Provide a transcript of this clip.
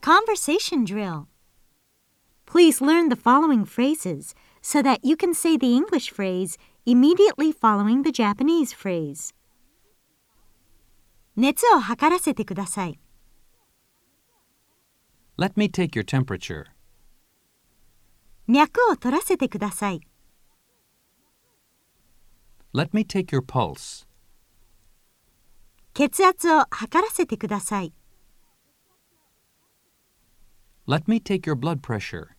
conversation drill. Please learn the following phrases so that you can say the English phrase immediately following the Japanese phrase. 熱を測らせてください。 Let me take your temperature. 脈を取らせてください。 Let me take your pulse. 血圧を測らせてください。 Let me take your blood pressure.